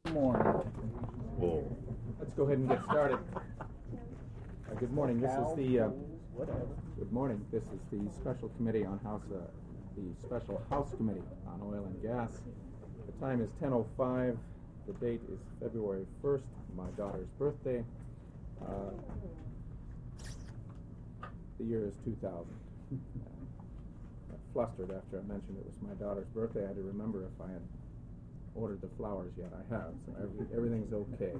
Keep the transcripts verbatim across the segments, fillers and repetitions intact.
Morning. Oh. Let's go ahead and get started. Uh, good morning. This is the uh, good morning. This is the special committee on House, uh, the special House Committee on Oil and Gas. The time is ten oh five. The date is February first, my daughter's birthday. Uh, the year is two thousand. Uh, I flustered after I mentioned it was my daughter's birthday. I had to remember if I had ordered the flowers yet. I have, so every, everything's okay.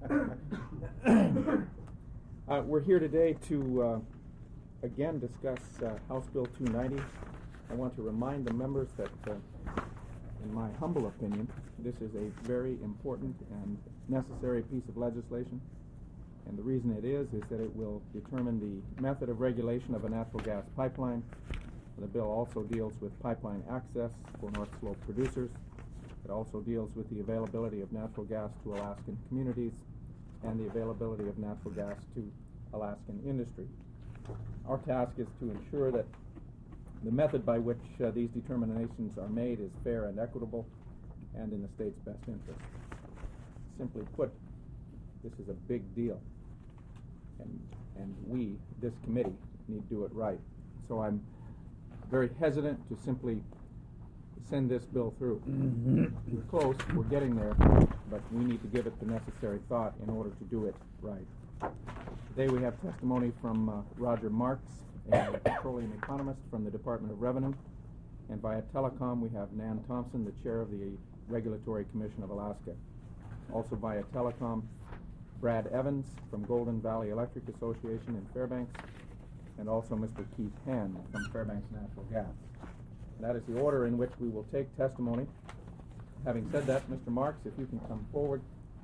uh, we're here today to uh, again discuss uh, House Bill two ninety. I want to remind the members that, uh, in my humble opinion, this is a very important and necessary piece of legislation. And the reason it is is that it will determine the method of regulation of a natural gas pipeline. The bill also deals with pipeline access for North Slope producers. It also deals with the availability of natural gas to Alaskan communities and the availability of natural gas to Alaskan industry. Our task is to ensure that the method by which uh, these determinations are made is fair and equitable and in the state's best interest. Simply put, this is a big deal, and, and we, this committee, need to do it right. So I'm very hesitant to simply send this bill through. We're close, we're getting there, but we need to give it the necessary thought in order to do it right. Today we have testimony from uh, Roger Marks, a petroleum economist from the Department of Revenue, and via telecom we have Nan Thompson, the chair of the Regulatory Commission of Alaska. Also via telecom, Brad Evans from Golden Valley Electric Association in Fairbanks, and also Mister Keith Hand from Fairbanks Natural Gas. That is the order in which we will take testimony. Having said that, Mister Marks, if you can come forward.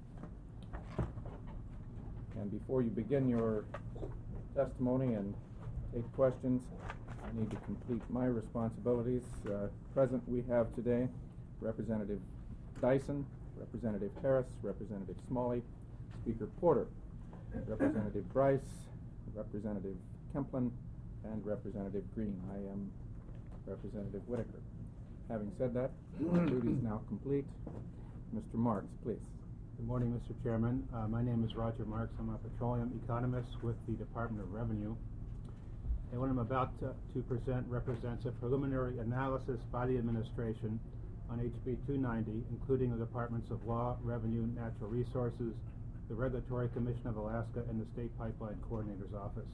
And before you begin your testimony and take questions, I need to complete my responsibilities. Uh, present we have today Representative Dyson, Representative Harris, Representative Smalley, Speaker Porter, Representative Bryce, Representative Kemplin, and Representative Green. I am Representative Whitaker. Having said that, my duty is now complete. Mister Marks, please. Good morning, Mister Chairman. Uh, my name is Roger Marks. I'm a petroleum economist with the Department of Revenue. And what I'm about to, to present represents a preliminary analysis by the administration on H B two ninety, including the Departments of Law, Revenue, Natural Resources, the Regulatory Commission of Alaska, and the State Pipeline Coordinator's Office.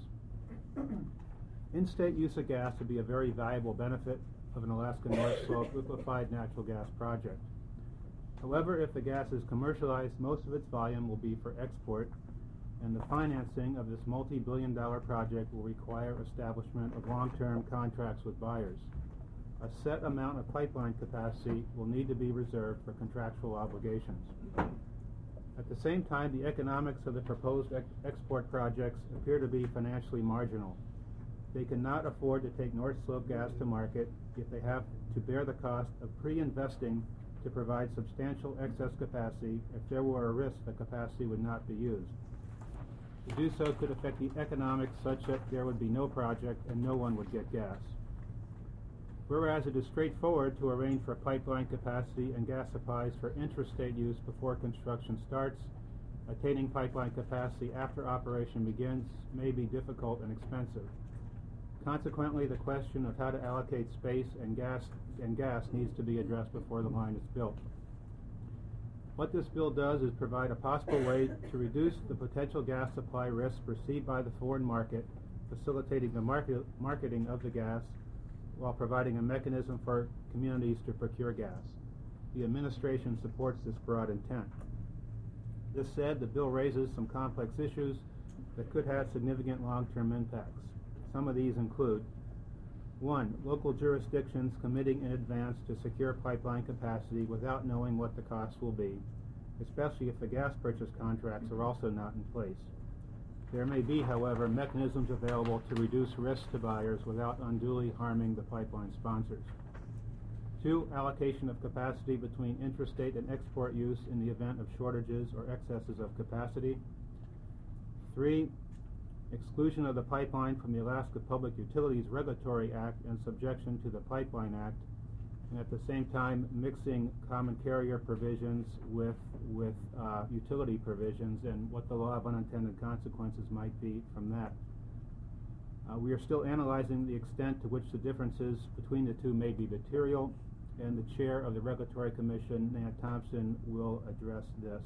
In-state use of gas would be a very valuable benefit of an Alaska North Slope liquefied natural gas project. However, if the gas is commercialized, most of its volume will be for export, and the financing of this multi-billion dollar project will require establishment of long-term contracts with buyers. A set amount of pipeline capacity will need to be reserved for contractual obligations. At the same time, the economics of the proposed ex export projects appear to be financially marginal. They cannot afford to take North Slope gas to market if they have to bear the cost of pre-investing to provide substantial excess capacity if there were a risk the capacity would not be used. To do so could affect the economics such that there would be no project and no one would get gas. Whereas it is straightforward to arrange for pipeline capacity and gas supplies for intrastate use before construction starts, attaining pipeline capacity after operation begins may be difficult and expensive. Consequently, the question of how to allocate space and gas and gas needs to be addressed before the line is built. What this bill does is provide a possible way to reduce the potential gas supply risks perceived by the foreign market, facilitating the market, marketing of the gas, while providing a mechanism for communities to procure gas. The administration supports this broad intent. This said, the bill raises some complex issues that could have significant long-term impacts. Some of these include: one, local jurisdictions committing in advance to secure pipeline capacity without knowing what the costs will be, especially if the gas purchase contracts are also not in place. There may be, however, mechanisms available to reduce risk to buyers without unduly harming the pipeline sponsors. Two, allocation of capacity between intrastate and export use in the event of shortages or excesses of capacity. Three, exclusion of the pipeline from the Alaska Public Utilities Regulatory Act and subjection to the Pipeline Act. and at the same time mixing common carrier provisions with with uh, utility provisions and what the law of unintended consequences might be from that. Uh, we are still analyzing the extent to which the differences between the two may be material, and the chair of the Regulatory Commission, Nat Thompson, will address this.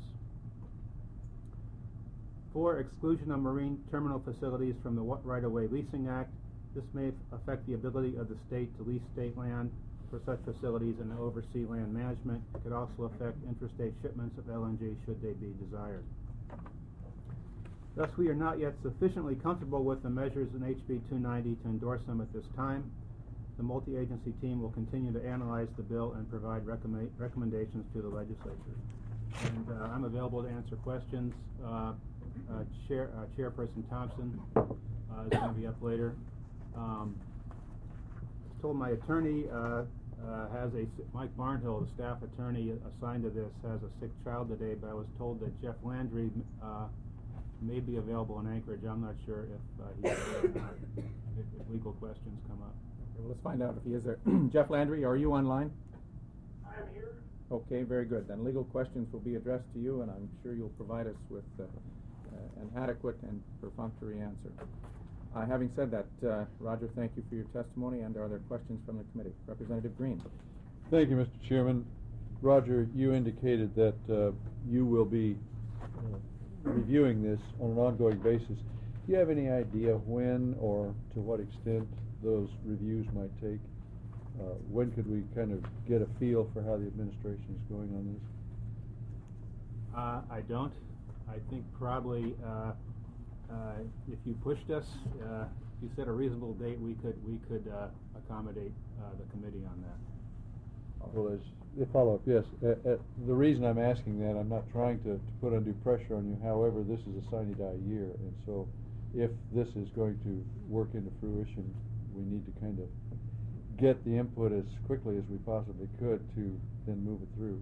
For exclusion of marine terminal facilities from the Right-of-Way Leasing Act, this may affect the ability of the state to lease state land for such facilities and to oversee land management. It could also affect interstate shipments of L N G should they be desired. Thus, we are not yet sufficiently comfortable with the measures in H B two ninety to endorse them at this time. The multi-agency team will continue to analyze the bill and provide recommend recommendations to the legislature. And uh, I'm available to answer questions. Uh, uh, Chair, uh, Chairperson Thompson uh, is going to be up later. Um, I told my attorney uh, uh, has a Mike Barnhill, the staff attorney assigned to this, has a sick child today, but I was told that Jeff Landry uh, may be available in Anchorage. I'm not sure if uh, he's there or not, if, if legal questions come up. Okay, well, let's find out if he is there. Jeff Landry, are you online? I am here. Okay, very good. Then legal questions will be addressed to you, and I'm sure you'll provide us with uh, uh, an adequate and perfunctory answer. Uh, having said that, uh, Roger, thank you for your testimony, and are there questions from the committee? Representative Green. Thank you, Mister Chairman. Roger, you indicated that uh, you will be uh, reviewing this on an ongoing basis. Do you have any idea when or to what extent those reviews might take? Uh, when could we kind of get a feel for how the administration is going on this? Uh, I don't. I think probably uh, uh, if you pushed us, uh, if you set a reasonable date, we could we could uh, accommodate uh, the committee on that. Well, as a follow-up, yes. Uh, uh, the reason I'm asking that, I'm not trying to, to put undue pressure on you. However, this is a sine die year, and so if this is going to work into fruition, we need to kind of get the input as quickly as we possibly could to then move it through.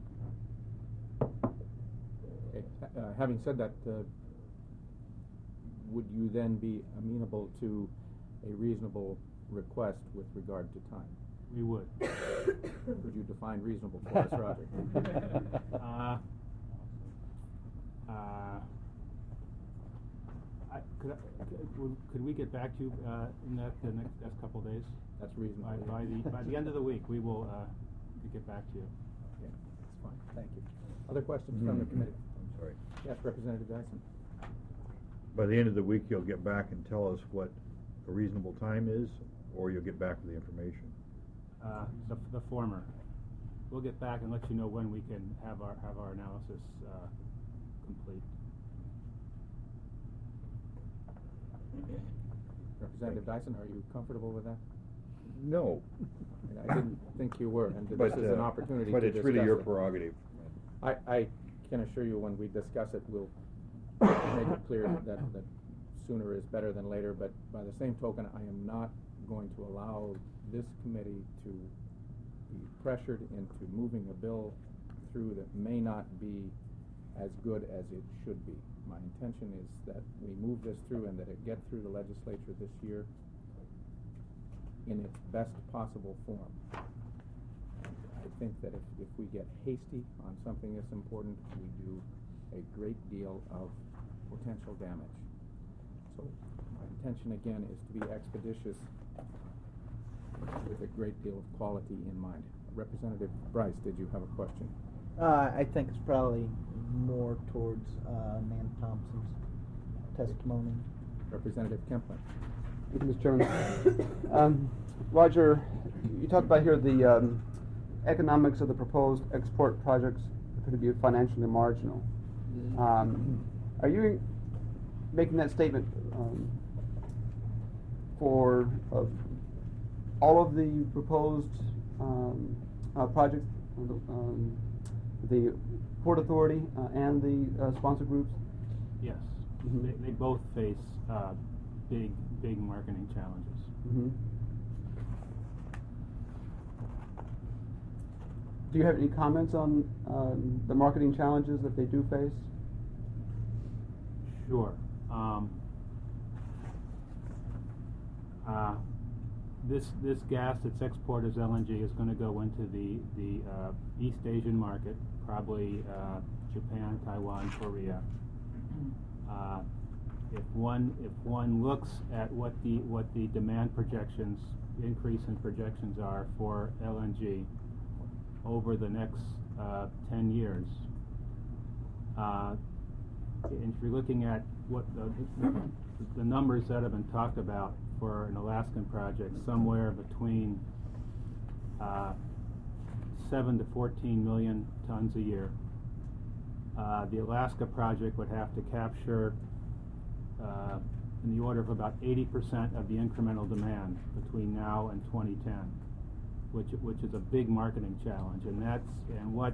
Okay. Uh, having said that, uh, would you then be amenable to a reasonable request with regard to time? We would. Could you define reasonable for us, Roger? uh, uh, I, could, I, could, could we get back to you uh, in that the next, next couple of days? That's reasonable. By, by the by the end of the week, we will uh, get back to you. Okay, that's fine. Thank you. Other questions from the committee? I'm sorry. Yes, Representative Dyson. By the end of the week, you'll get back and tell us what a reasonable time is, or you'll get back with the information? Uh, the, the former. We'll get back and let you know when we can have our have our analysis uh, complete. Representative Dyson, are you comfortable with that? No. I didn't think you were, and But, this is an uh, opportunity But to it's really discuss your it. prerogative. I, I can assure you when we discuss it, we'll make it clear that, that sooner is better than later, but by the same token, I am not going to allow this committee to be pressured into moving a bill through that may not be as good as it should be. My intention is that we move this through and that it get through the legislature this year in its best possible form. I think that if, if we get hasty on something this important, we do a great deal of potential damage. So my intention again is to be expeditious with a great deal of quality in mind. Representative Bryce, did you have a question? Uh, I think it's probably more towards uh, Nan Thompson's testimony. Representative Kemplin. Thank you, Mister Chairman. um, Roger, you talked about here the um, economics of the proposed export projects appear to be financially marginal. Um, are you making that statement um, for uh, all of the proposed um, uh, projects, um, the Port Authority uh, and the uh, sponsor groups? Yes, Mm-hmm. they, they both face uh, big, big marketing challenges. Mm-hmm. Do you have any comments on um, the marketing challenges that they do face? Sure. Um, uh, this, this gas that's exported as L N G is gonna go into the, the, uh, East Asian market, probably, uh, Japan, Taiwan, Korea. Uh, if one, if one looks at what the, what the demand projections, increase in projections are for L N G over the next, uh, ten years, uh, and if you're looking at what the, the numbers that have been talked about for an Alaskan project, somewhere between uh, seven to fourteen million tons a year. Uh, the Alaska project would have to capture uh, in the order of about eighty percent of the incremental demand between now and twenty ten, which which is a big marketing challenge, and that's and what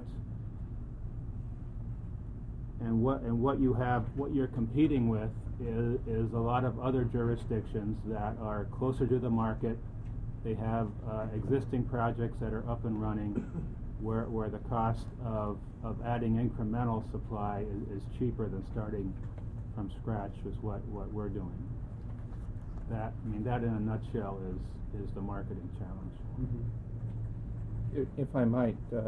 and what and what you have what you're competing with is is a lot of other jurisdictions that are closer to the market. They have uh, existing projects that are up and running, where where the cost of of adding incremental supply is, is cheaper than starting from scratch, is what what we're doing. That I mean that in a nutshell is is the marketing challenge. Mm-hmm. If, if I might uh,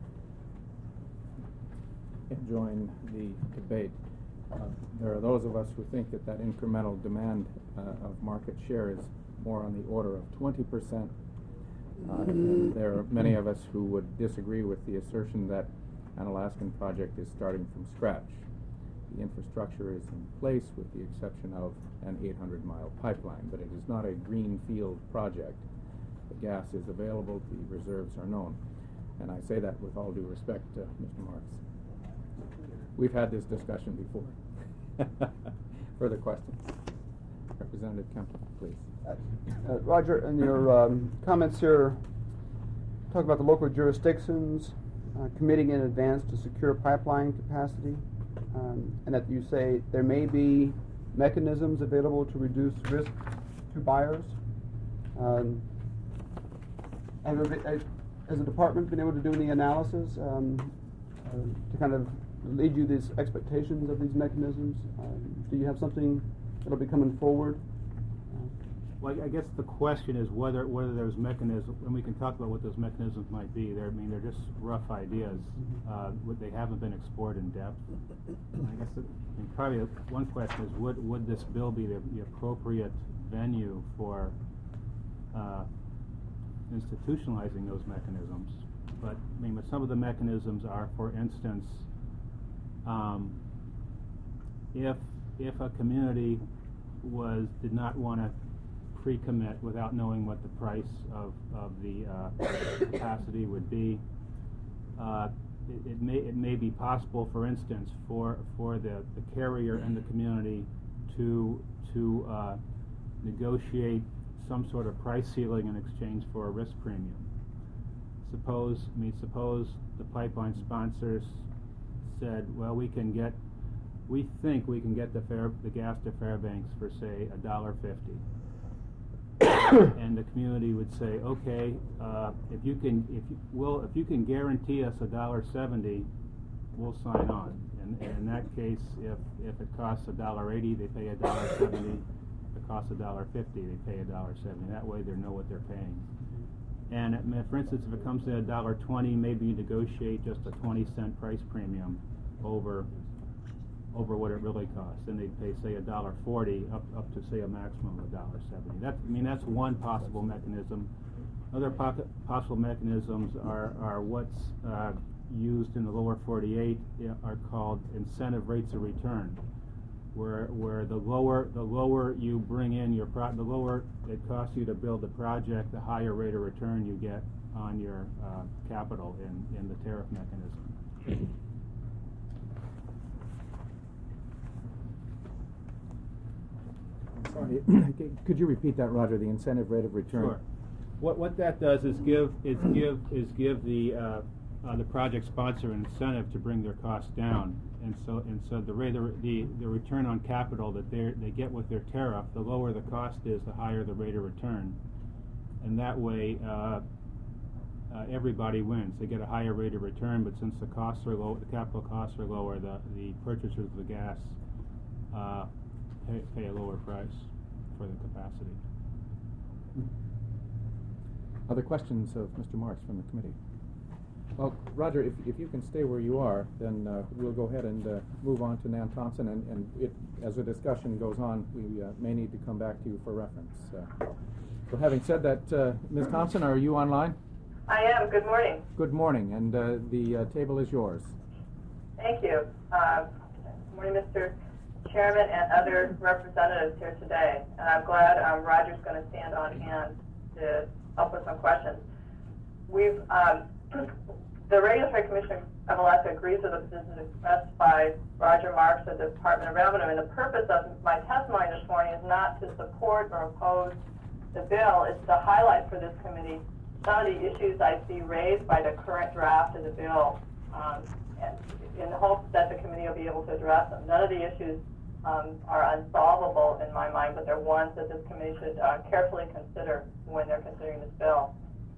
join the debate, uh, there are those of us who think that that incremental demand uh, of market share is more on the order of twenty percent. Uh, and there are many of us who would disagree with the assertion that an Alaskan project is starting from scratch. The infrastructure is in place with the exception of an eight hundred mile pipeline, but it is not a greenfield project. The gas is available, the reserves are known. And I say that with all due respect to Mister Marks. We've had this discussion before. Further questions? Representative Kemp, please. Uh, uh, Roger, in your um, comments here, talk about the local jurisdictions uh, committing in advance to secure pipeline capacity, um, and that you say there may be mechanisms available to reduce risk to buyers. Um, and has the department been able to do any analysis um, uh, to kind of lead you these expectations of these mechanisms? Um, do you have something that'll be coming forward? Well, I guess the question is whether whether there's mechanisms, and we can talk about what those mechanisms might be. They're, I mean, they're just rough ideas. Uh, they haven't been explored in depth. I guess it, I mean, probably one question is, would would this bill be the, the appropriate venue for uh, institutionalizing those mechanisms? But I mean, but some of the mechanisms are, for instance, um, if if a community was did not want to pre-commit without knowing what the price of, of the uh, capacity would be. Uh, it, it may it may be possible, for instance, for for the, the carrier and the community to to uh, negotiate some sort of price ceiling in exchange for a risk premium. Suppose I mean suppose the pipeline sponsors said, well, we can get we think we can get the fair the gas to Fairbanks for say a dollar fifty. And the community would say, okay, uh, if you can, if you will, if you can guarantee us a dollar seventy, we'll sign on. And, and in that case, if if it costs a dollar eighty, they pay a dollar seventy. If it costs a dollar fifty, they pay a dollar seventy. That way, they know what they're paying. And it, for instance, if it comes to a dollar twenty, maybe you negotiate just a twenty cent price premium over. over what it really costs, and they pay say a dollar forty up up to say a maximum of a dollar seventy. That's I mean that's one possible mechanism. Other po- possible mechanisms are are what's uh, used in the lower forty-eight are called incentive rates of return, where where the lower the lower you bring in your pro- the lower it costs you to build the project, the higher rate of return you get on your uh, capital in in the tariff mechanism. Sorry, could you repeat that, Roger? The incentive rate of return. Sure. What what that does is give is give is give the uh, uh, the project sponsor an incentive to bring their costs down, and so and so the rate of, the the return on capital that they they get with their tariff, the lower the cost is, the higher the rate of return, and that way uh, uh, everybody wins. They get a higher rate of return, but since the costs are low, the capital costs are lower, the the purchasers of the gas Uh, Pay, pay a lower price for the capacity. Other questions of Mister Marks from the committee? Well, Roger, if, if you can stay where you are, then uh, we'll go ahead and uh, move on to Nan Thompson, and, and it, as the discussion goes on, we uh, may need to come back to you for reference. Uh, so having said that, uh, Miz Thompson, are you online? I am. Good morning. Good morning, and uh, the uh, table is yours. Thank you. Uh, good morning, Mister Chairman and other representatives here today. And I'm glad um, Roger's going to stand on hand to help with some questions. We've um, the Regulatory Commission of Alaska agrees with the position expressed by Roger Marks of the Department of Revenue, and the purpose of my testimony this morning is not to support or oppose the bill. It's to highlight for this committee some of the issues I see raised by the current draft of the bill, um, and in the hopes that the committee will be able to address them. None of the issues um, are unsolvable in my mind, but they're ones that this committee should uh, carefully consider when they're considering this bill.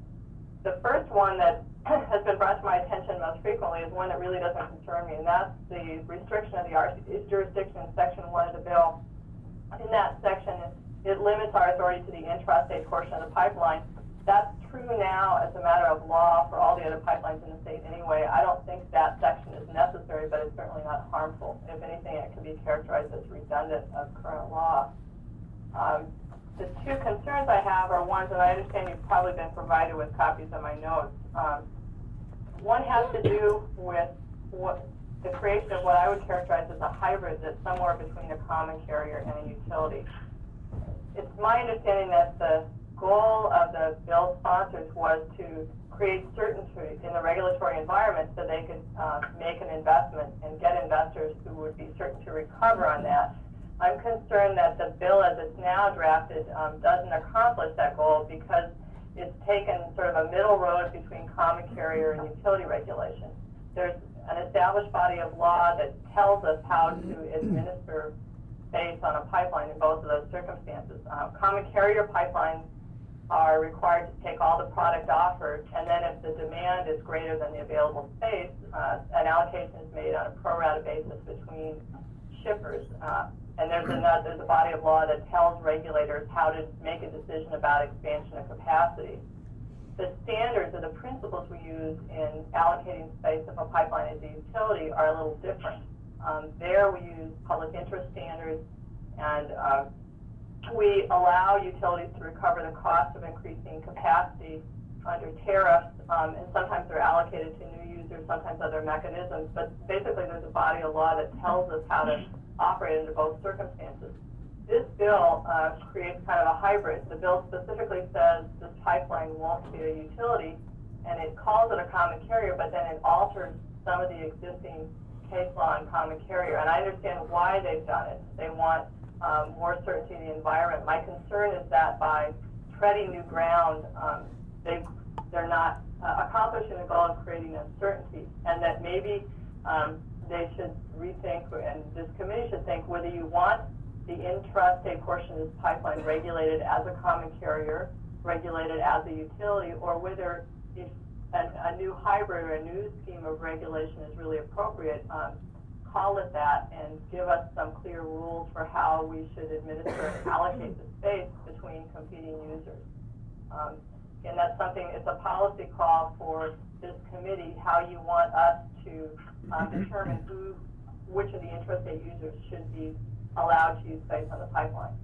The first one that has been brought to my attention most frequently is one that really doesn't concern me, and that's the restriction of the jurisdiction in Section one of the bill. In that section, it limits our authority to the intrastate portion of the pipeline. That's true now as a matter of law for all the other pipelines in the state anyway. I don't think that section is necessary, but it's certainly not harmful. If anything, it can be characterized as redundant of current law. Um, the two concerns I have are ones that I understand you've probably been provided with copies of my notes. Um, one has to do with what the creation of what I would characterize as a hybrid that's somewhere between a common carrier and a utility. It's my understanding that the goal of the bill sponsors was to create certainty in the regulatory environment so they could uh, make an investment and get investors who would be certain to recover on that. I'm concerned that the bill as it's now drafted um, doesn't accomplish that goal because it's taken sort of a middle road between common carrier and utility regulation. There's an established body of law that tells us how to administer space on a pipeline in both of those circumstances. Uh, common carrier pipelines are required to take all the product offered, and then if the demand is greater than the available space, uh, an allocation is made on a pro rata basis between shippers. Uh, and there's a, there's a body of law that tells regulators how to make a decision about expansion of capacity. The standards or the principles we use in allocating space of a pipeline as a utility are a little different. Um, there we use public interest standards, and uh, we allow utilities to recover the cost of increasing capacity under tariffs, um, and sometimes they're allocated to new users, sometimes other mechanisms, but basically there's a body of law that tells us how to operate under both circumstances. This bill uh, creates kind of a hybrid. The bill specifically says this pipeline won't be a utility, and it calls it a common carrier, but then it alters some of the existing case law on common carrier, and I understand why they've done it. They want um, more certainty in the environment. My concern is that by treading new ground, um, they, they're not uh, accomplishing the goal of creating uncertainty, and that maybe um, they should rethink, and this committee should think, whether you want the intrastate portion of this pipeline regulated as a common carrier, regulated as a utility, or whether if a, a new hybrid or a new scheme of regulation is really appropriate, um, call it that and give us some clear rules for how we should administer and allocate the space between competing users. Um, and that's something, it's a policy call for this committee, how you want us to um, determine who, which of the intrastate users should be allowed to use space on the pipeline.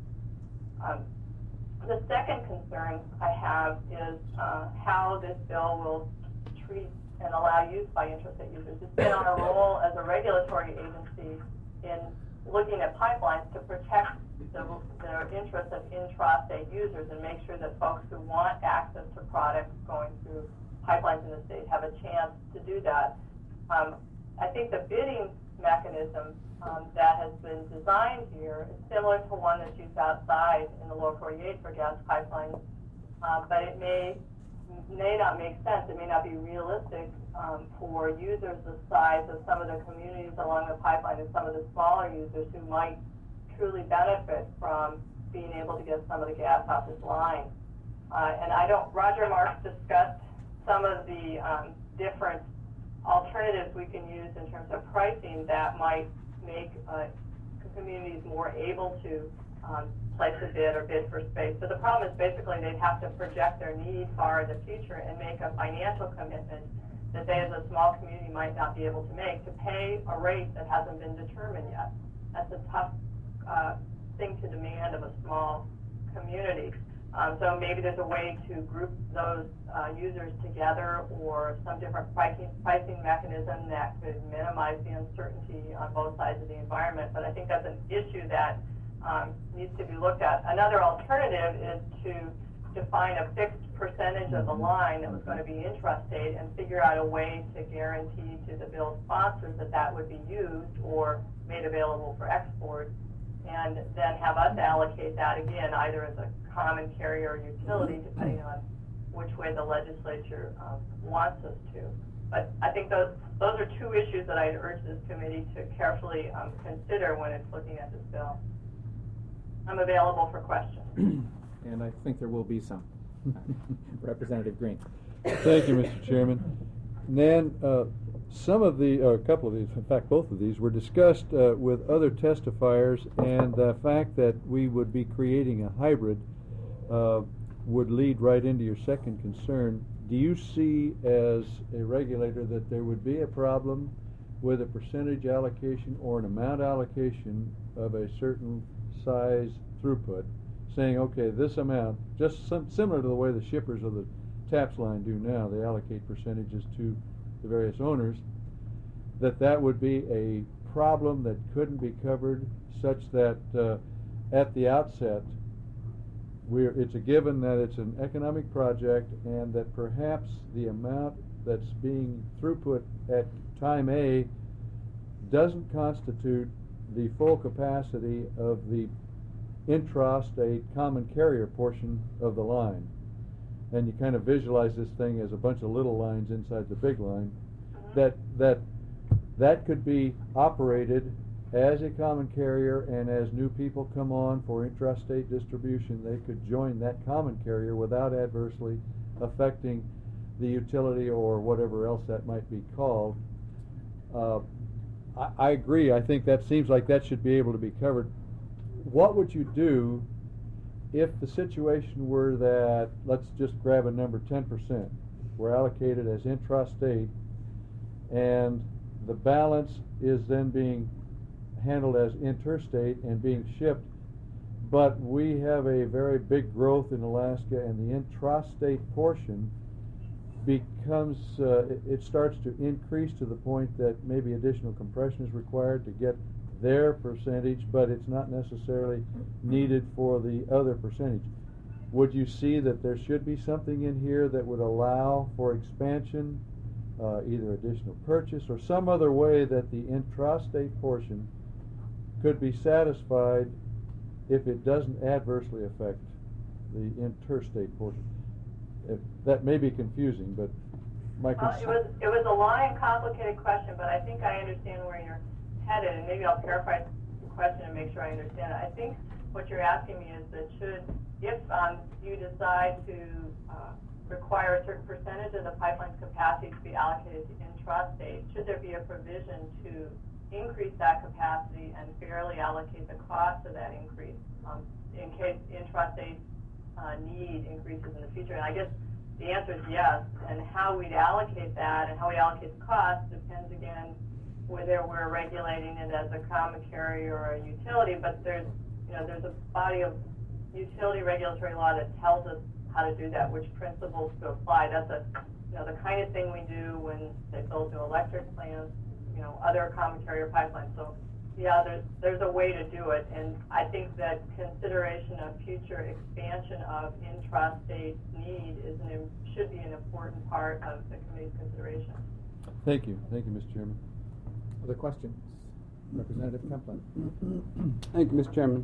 Um, the second concern I have is uh, how this bill will treat and allow use by intrastate users. It's been our role as a regulatory agency in looking at pipelines to protect the, the interests of intrastate users and make sure that folks who want access to products going through pipelines in the state have a chance to do that. Um, I think the bidding mechanism um, that has been designed here is similar to one that's used outside in the lower forty-eight for gas pipelines, uh, but it may may not make sense. It may not be realistic um, for users the size of some of the communities along the pipeline and some of the smaller users who might truly benefit from being able to get some of the gas off this line. Uh, and I don't, Roger Marks discussed some of the um, different alternatives we can use in terms of pricing that might make uh, communities more able to um, place a bid or bid for space. So the problem is basically they'd have to project their need far in the future and make a financial commitment that they as a small community might not be able to make to pay a rate that hasn't been determined yet. That's a tough uh, thing to demand of a small community. Um, so maybe there's a way to group those uh, users together, or some different pricing, pricing mechanism that could minimize the uncertainty on both sides of the environment. But I think that's an issue that um, needs to be looked at. Another alternative is to define a fixed percentage of the line that was going to be intrastate and figure out a way to guarantee to the bill sponsors that that would be used or made available for export, and then have us allocate that again either as a common carrier or utility, depending on which way the legislature um, wants us to. But I think those those are two issues that I'd urge this committee to carefully um, consider when it's looking at this bill. I'm available for questions. And I think there will be some. Representative Green. Thank you, Mister Chairman. Nan, uh, some of the, or a couple of these, in fact both of these, were discussed uh, with other testifiers, and the fact that we would be creating a hybrid uh, would lead right into your second concern. Do you see as a regulator that there would be a problem with a percentage allocation or an amount allocation of a certain size throughput, saying, okay, this amount, just some, similar to the way the shippers of the TAPS line do now, they allocate percentages to the various owners, that that would be a problem that couldn't be covered, such that uh, at the outset we're, it's a given that it's an economic project, and that perhaps the amount that's being throughput at time A doesn't constitute the full capacity of the intrastate common carrier portion of the line. And you kind of visualize this thing as a bunch of little lines inside the big line, that that that could be operated as a common carrier, and as new people come on for intrastate distribution, they could join that common carrier without adversely affecting the utility or whatever else that might be called. Uh, I, I agree. I think that seems like that should be able to be covered. What would you do if the situation were that, let's just grab a number, ten percent were allocated as intrastate, and the balance is then being handled as interstate and being shipped, but we have a very big growth in Alaska, and the intrastate portion becomes, uh, it, it starts to increase to the point that maybe additional compression is required to get their percentage, but it's not necessarily needed for the other percentage. Would you see that there should be something in here that would allow for expansion, uh, either additional purchase or some other way that the intrastate portion could be satisfied if it doesn't adversely affect the interstate portion? If, that may be confusing, but my well, it was it was a long and complicated question, but I think I understand where you're headed, and maybe I'll paraphrase the question and make sure I understand it. I think what you're asking me is that should, if um, you decide to uh, require a certain percentage of the pipeline's capacity to be allocated to intrastate, should there be a provision to increase that capacity and fairly allocate the cost of that increase um, in case intrastate uh, need increases in the future? And I guess the answer is yes, and how we'd allocate that and how we allocate the cost depends again whether we're regulating it as a common carrier or a utility. But there's, you know, there's a body of utility regulatory law that tells us how to do that, which principles to apply. That's a, you know, the kind of thing we do when they build new electric plants, you know, other common carrier pipelines. So yeah, there's there's a way to do it, and I think that consideration of future expansion of intrastate need is an, should be an important part of the committee's consideration. Thank you. Thank you, Mister Chairman. Other questions? Representative Kemplin. Thank you, Mister Chairman.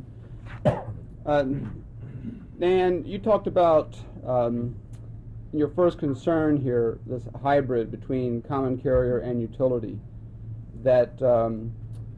Uh, Dan, you talked about um, your first concern here, this hybrid between common carrier and utility, that um,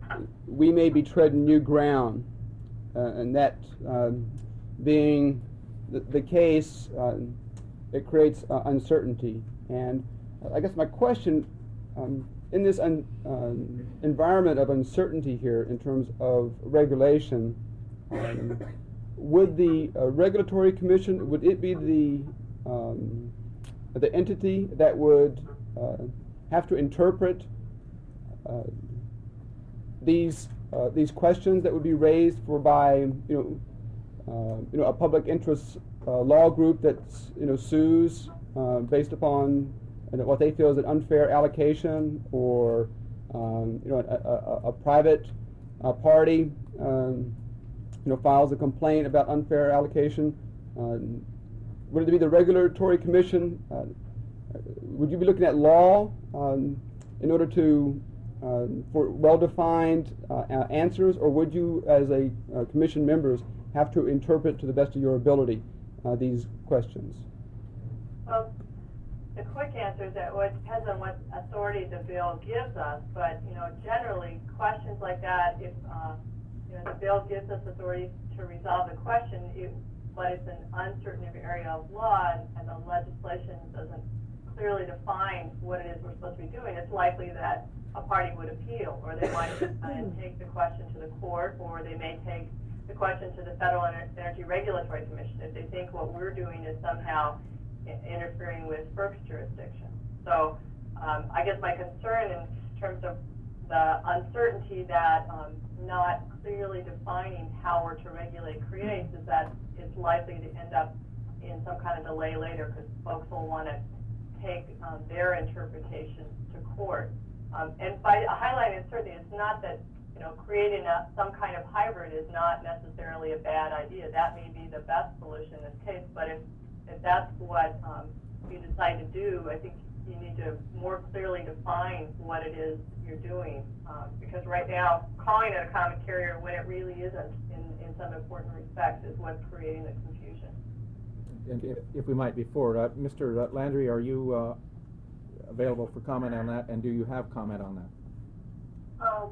we may be treading new ground, uh, and that uh, being the, the case, uh, it creates uh, uncertainty. And I guess my question, um, in this un, uh, environment of uncertainty here in terms of regulation, um, would the uh, regulatory commission, would it be the um, the entity that would uh, have to interpret uh, these uh, these questions that would be raised for by you know uh, you know a public interest uh, law group that you know sues uh, based upon you know, what they feel is an unfair allocation, or um, you know a, a, a private uh, party um, you know files a complaint about unfair allocation? Um, would it be the regulatory commission? Uh, would you be looking at law um, in order to uh, for well-defined uh, answers, or would you, as a uh, commission members, have to interpret to the best of your ability uh, these questions? Well, the quick answer is that well, it depends on what authority the bill gives us. But you know, generally, questions like that, if uh, you know the bill gives us authority to resolve the question, it, but it's an uncertain area of law, and, and the legislation doesn't clearly define what it is we're supposed to be doing, it's likely that a party would appeal, or they might uh, take the question to the court, or they may take the question to the Federal Ener- Energy Regulatory Commission if they think what we're doing is somehow I- interfering with FERC's jurisdiction. So um, I guess my concern in terms of the uncertainty that um, not clearly defining how we're to regulate creates is that it's likely to end up in some kind of delay later, because folks will want to take um, their interpretation to court. Um, and by highlighting uncertainty, it's not that you know creating a, some kind of hybrid is not necessarily a bad idea. That may be the best solution in this case, but if, if that's what um, you decide to do, I think you need to more clearly define what it is you're doing. Um, because right now, calling it a common carrier when it really isn't in, in some important respects is what's creating the confusion. And if, if we might be forward, uh, Mister Landry, are you uh, available for comment on that, and do you have comment on that? Um,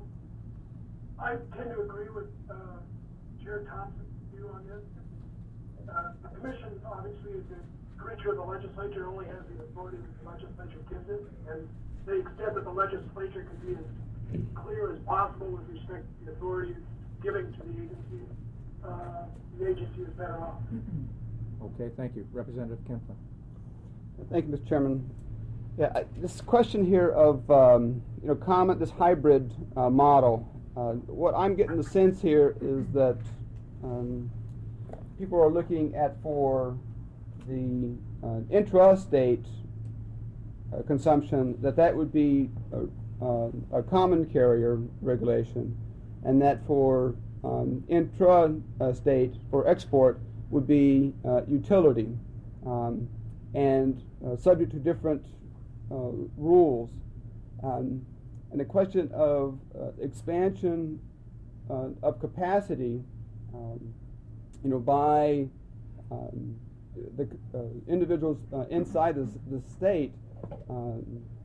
I tend to agree with uh, Chair Thompson's view on this. Uh, the Commission, obviously, is a creature of the legislature, only has the authority that the legislature gives it, and to the extent that the legislature can be as clear as possible with respect to the authority giving to the agency, uh, the agency is better off. Okay, thank you. Representative Kempler. Thank you, Mister Chairman. Yeah, I, this question here of um, you know comment this hybrid uh, model. Uh, what I'm getting the sense here is that um, people are looking at for the uh, intrastate uh, consumption, that that would be a, uh, a common carrier regulation, and that for um, intra-state, for export, would be uh, utility, um, and uh, subject to different uh, rules. Um, and the question of uh, expansion uh, of capacity, um, you know, by um, the uh, individuals uh, inside the, the state, um,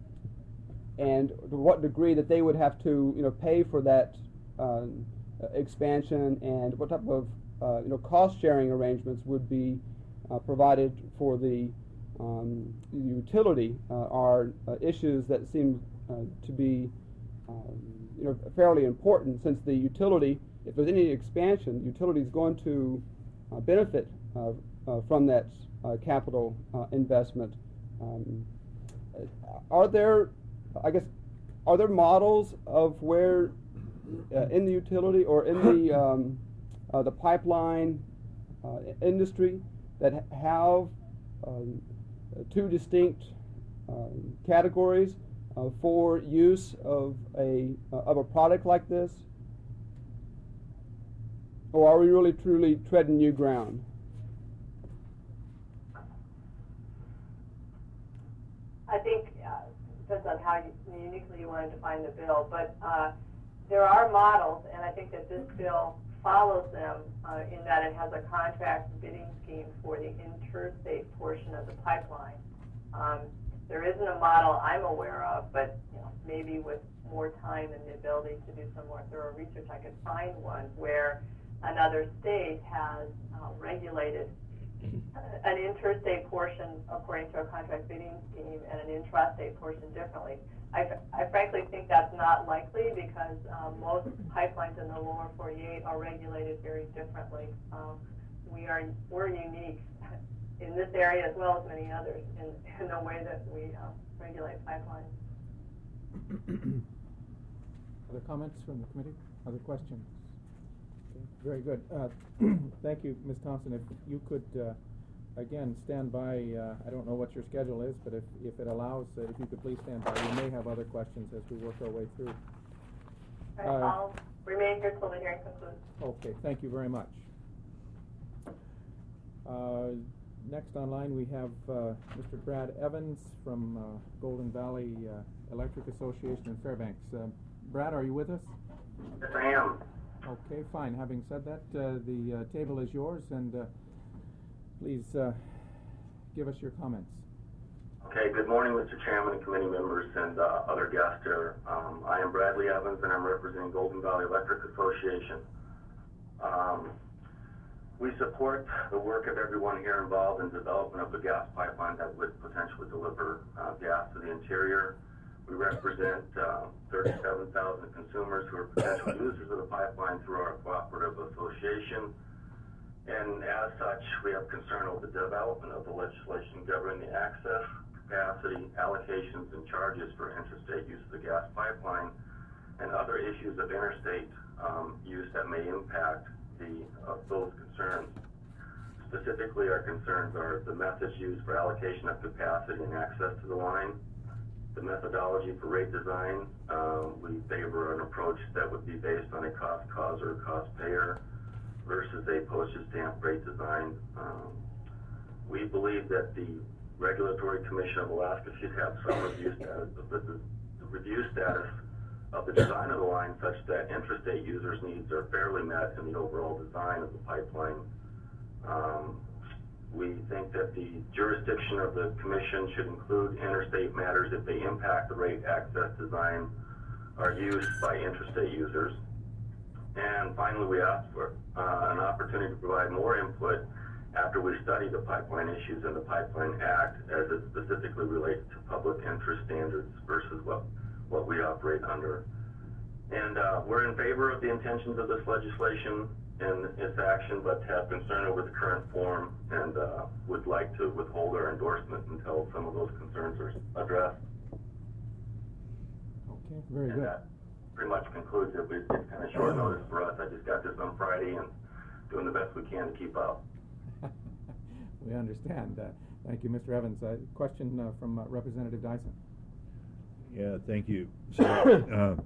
and to what degree that they would have to, you know, pay for that uh, expansion, and what type of Uh, you know, cost-sharing arrangements would be uh, provided for the um, utility uh, are uh, issues that seem uh, to be, um, you know, fairly important, since the utility, if there's any expansion, the utility is going to uh, benefit uh, uh, from that uh, capital uh, investment. Um, are there, I guess, are there models of where uh, in the utility or in the um, Uh, the pipeline uh, industry that ha- have um, two distinct um, categories uh, for use of a uh, of a product like this, or are we really truly treading new ground? I think uh, it depends on how you, uniquely you want to define the bill, but uh, there are models, and I think that this bill follows them uh, in that it has a contract bidding scheme for the interstate portion of the pipeline. Um, there isn't a model I'm aware of, but you know, maybe with more time and the ability to do some more thorough research, I could find one where another state has uh, regulated an interstate portion according to a contract bidding scheme and an intrastate portion differently. I, I frankly think that's not likely, because um, most pipelines in the lower forty-eight are regulated very differently. Um, we are, we're unique in this area as well as many others in, in the way that we uh, regulate pipelines. Other comments from the committee? Other questions? Okay, very good. Uh, thank you, Miz Thompson. If you could, uh, again, stand by, uh, I don't know what your schedule is, but if, if it allows, uh, if you could please stand by. We may have other questions as we work our way through. Right, Uh, I'll remain here till the hearing concludes. Okay, thank you very much. Uh, next online we have uh, Mister Brad Evans from uh, Golden Valley uh, Electric Association in Fairbanks. Uh, Brad, are you with us? Yes, I am. Okay, fine. Having said that, uh, the uh, table is yours, and uh, please uh, give us your comments. Okay, good morning, Mister Chairman and committee members and uh, other guests here. Um, I am Bradley Evans, and I'm representing Golden Valley Electric Association. Um, we support the work of everyone here involved in development of the gas pipeline that would potentially deliver uh, gas to the interior. We represent uh, thirty-seven thousand consumers who are potential users of the pipeline through our cooperative association. And as such, we have concern over the development of the legislation governing the access, capacity, allocations, and charges for interstate use of the gas pipeline and other issues of interstate um, use that may impact the, uh, those concerns. Specifically, our concerns are the methods used for allocation of capacity and access to the line, the methodology for rate design. Um, we favor an approach that would be based on a cost causer or cost payer versus a postage stamp rate design. Um, we believe that the Regulatory Commission of Alaska should have some review status of the, the review status of the design of the line such that interstate users' needs are fairly met in the overall design of the pipeline. Um, we think that the jurisdiction of the Commission should include interstate matters if they impact the rate access design or use by interstate users. And finally, we asked for uh, an opportunity to provide more input after we study the pipeline issues in the Pipeline Act as it specifically relates to public interest standards versus what, what we operate under. And uh, we're in favor of the intentions of this legislation and its action, but have concern over the current form and uh, would like to withhold our endorsement until some of those concerns are addressed. Okay, very and good. That pretty much concludes it. It's kind of short notice for us. I just got this on Friday and doing the best we can to keep up. We understand. Uh, thank you, Mister Evans. Uh, question uh, from uh, Representative Dyson. Yeah, thank you. So, uh,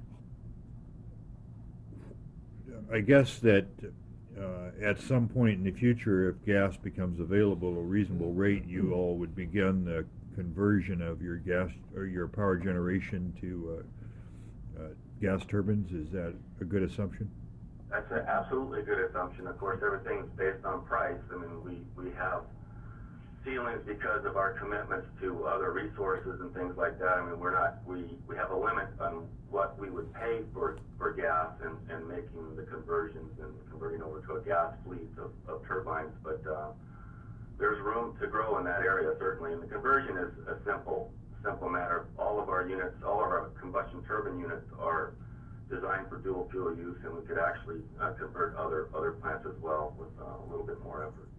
I guess that uh, at some point in the future, if gas becomes available at a reasonable rate, you all would begin the conversion of your gas or your power generation to uh, uh, gas turbines. Is that a good assumption? That's an absolutely good assumption. Of course, everything's based on price. I mean, we, we have ceilings because of our commitments to other resources and things like that. I mean, we're not, we, we have a limit on what we would pay for, for gas and, and making the conversions and converting over to a gas fleet of, of turbines. But uh, there's room to grow in that area, certainly. And the conversion is a simple, simple matter. All of our units, all of our combustion turbine units are designed for dual fuel use, and we could actually uh, convert other other plants as well with uh, a little bit more effort.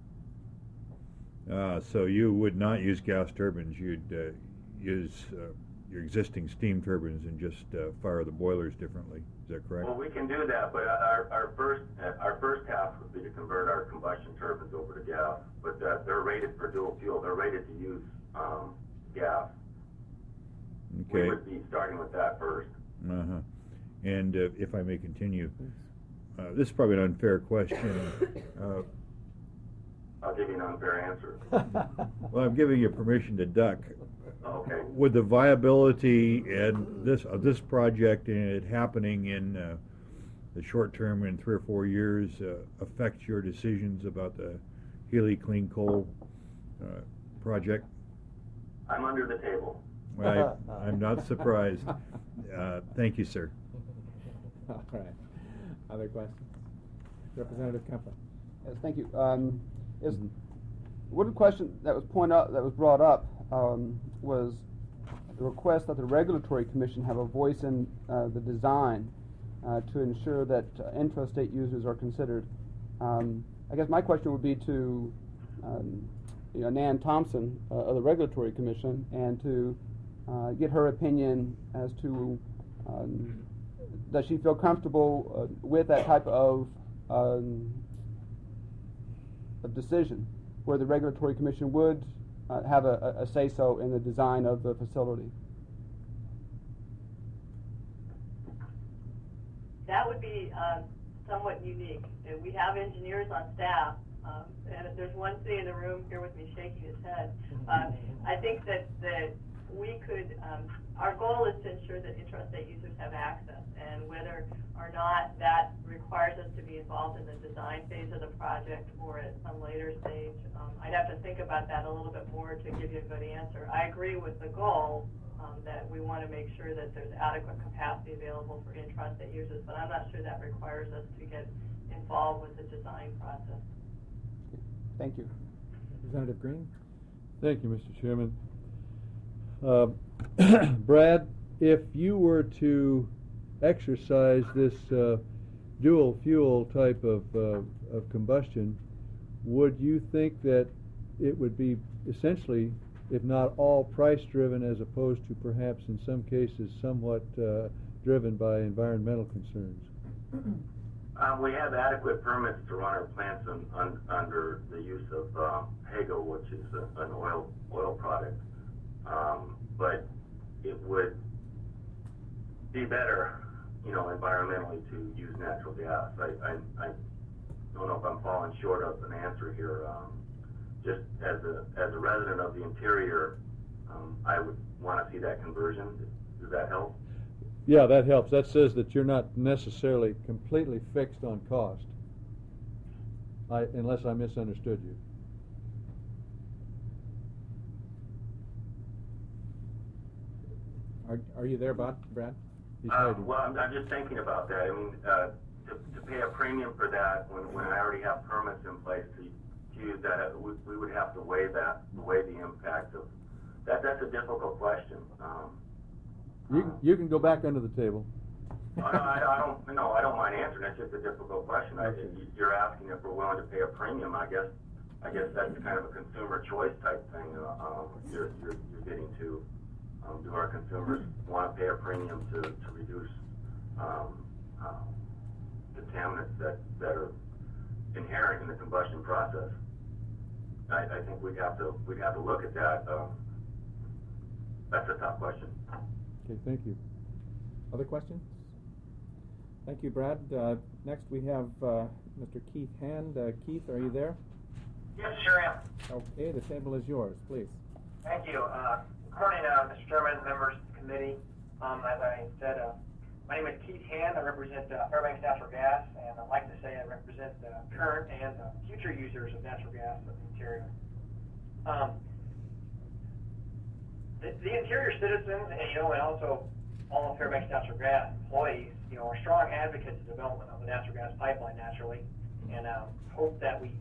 Uh, so you would not use gas turbines. You'd uh, use uh, your existing steam turbines and just uh, fire the boilers differently. Is that correct? Well, we can do that, but our, our first uh, our first task would be to convert our combustion turbines over to gas. But uh, they're rated for dual fuel. They're rated to use um, gas. Okay. We would be starting with that first. Uh-huh. And uh, if I may continue, uh, this is probably an unfair question. Uh, I'll give you an unfair answer. well, I'm giving you permission to duck. Okay. Would the viability and this of this project and it happening in uh, the short term, in three or four years, uh, affect your decisions about the Healy Clean Coal uh, project? I'm under the table. I, I'm not surprised. Uh, thank you, sir. All right. Other questions? Representative Kempa. Yes, thank you. Um, is one question that was pointed out, that was brought up, um, was the request that the Regulatory Commission have a voice in uh, the design uh, to ensure that uh, intrastate users are considered. Um, I guess my question would be to um, you know, Nan Thompson uh, of the Regulatory Commission, and to uh, get her opinion as to um, does she feel comfortable uh, with that type of, um, of decision, where the Regulatory Commission would uh, have a, a say-so in the design of the facility? That would be um, somewhat unique. And we have engineers on staff, um, and there's one sitting in the room here with me shaking his head. Uh, I think that, that we could, um, our goal is to ensure that intrastate users have access, and whether or not that requires us to be involved in the design phase of the project or at some later stage, um, I'd have to think about that a little bit more to give you a good answer. I agree with the goal um, that we want to make sure that there's adequate capacity available for intrastate users, but I'm not sure that requires us to get involved with the design process. Thank you. Representative Green? Thank you, Mister Chairman. Uh, Brad, if you were to exercise this uh, dual fuel type of, uh, of combustion, would you think that it would be essentially, if not all, price driven, as opposed to perhaps in some cases somewhat uh, driven by environmental concerns? Um, we have adequate permits to run our plants un, un, under the use of uh, Hago, which is a, an oil oil product. Um, but it would be better, you know, environmentally to use natural gas. I, I, I don't know if I'm falling short of an answer here. Um, just as a as a resident of the interior, um, I would want to see that conversion. Does that help? Yeah, that helps. That says that you're not necessarily completely fixed on cost, I, unless I misunderstood you. Are, are you there, Brad? Brad? He's Uh, hiding. well, I'm, I'm just thinking about that. I mean, uh, to, to pay a premium for that when, when I already have permits in place to, to use that, uh, we, we would have to weigh that, weigh the impact of that. That's a difficult question. Um, You can, you can go back under the table. I, I, I don't, no, I don't mind answering. It's just a difficult question. I, Okay. you're asking if we're willing to pay a premium. I guess, I guess that's kind of a consumer choice type thing. Uh, um, you're, you're, you're getting to. Um, do our consumers want to pay a premium to, to reduce um, uh, contaminants that, that are inherent in the combustion process? I, I think we'd have to we'd have to look at that. Um, that's a tough question. Okay, thank you. Other questions? Thank you, Brad. Uh, next we have uh, Mister Keith Hand. Uh, Keith, are you there? Yes, sure am. Okay, the table is yours, please. Thank you. Uh, Good morning, uh, Mister Chairman, members of the committee. Um, as I said, uh, my name is Keith Hand. I represent uh, Fairbanks Natural Gas, and I'd like to say I represent the uh, current and uh, future users of natural gas of the interior. Um, the, the interior citizens, and, you know, and also all of Fairbanks Natural Gas employees, you know, are strong advocates of the development of the natural gas pipeline, naturally, and uh, hope that we